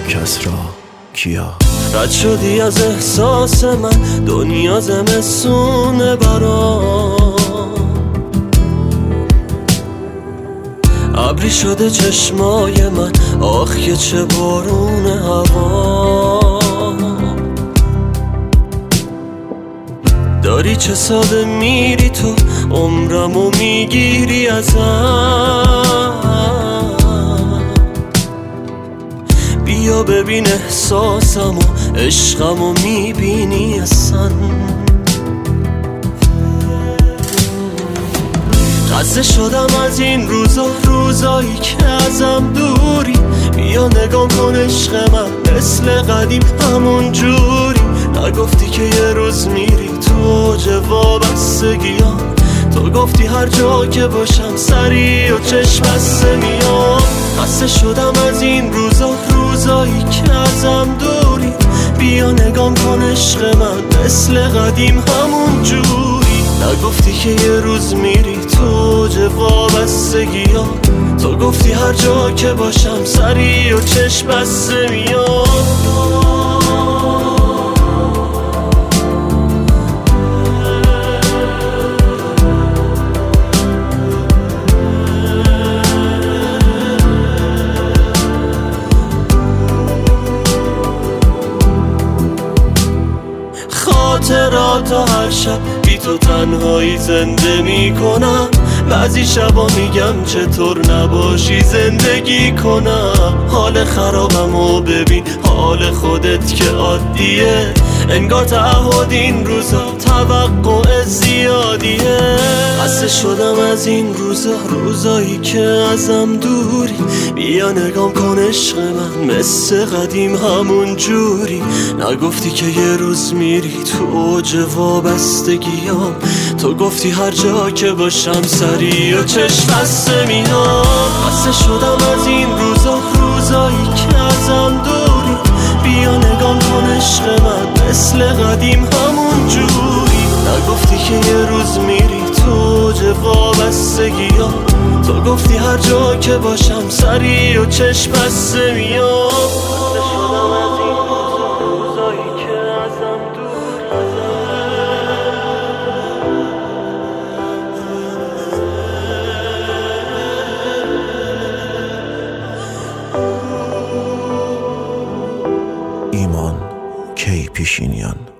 کس را کیا. رد شدی از احساس من، دنیا زمستونه برام. ابری شده چشمای من، آخ که چه بارون هوا. داری چه ساده میری تو، عمرمو میگیری ازم. بیا ببین احساسمو، عشقمو میبینی اصلا. خسته شدم از این روزا، روزایی که ازم دوری. بیا نگام کن عشق من، مثل قدیم همون جوری. نگفتی که یه روز میری تو اوج وابستگیام. تو گفتی هر جا که باشم سری و چشم بسته میام. خسته شدم از این روزا، روزایی که ازم دوری. بیا نگام کن عشق من، مثل قدیم همون جوری. نگفتی که یه روز میری تو اوج وابستگیام. تو گفتی هر جا که باشم سری و چشم بسته میام. خاطراتو هر شب بی تو تنهایی زنده میکنم. بعضی شبا میگم چطور نباشی زندگی کنم. حال خرابمو ببین، حال خودت که عادیه. انگار تعهد این روزا توقع زیادیه. خسته شدم از این روزا، روزایی که ازم دوری. بیا نگام کن عشق من، مثل قدیم همون جوری. نگفتی که یه روز میری تو اوج وابستگیام. تو گفتی هر جا که باشم سری و چشم بسته میام. خسته شدم از این روزا، روزایی که ازم دوری. بیا نگام کن عشق من، مثل قدیم همون جوری. نگفتی که یه روز میری تو اوج وابستگیام. تو گفتی هر جا که باشم سری و چشم بسته میام. خسته شدم از این روزا، روزایی که ازم دوری. ایمان کی پیشینیان.